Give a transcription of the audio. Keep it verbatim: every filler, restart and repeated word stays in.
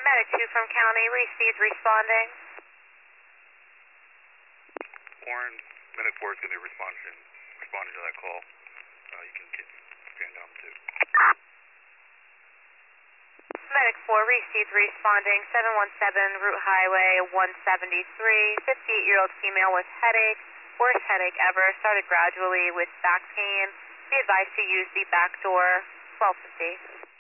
Medic two from County, received, responding. Warren, Medic four is going to be responding, responding to that call. Uh, you can get stand down too. Medic four, received, responding, seven one seven, Route Highway one seventy-three, fifty-eight-year-old female with headache, worst headache ever, started gradually with back pain. Be advised to use the back door, twelve fifty.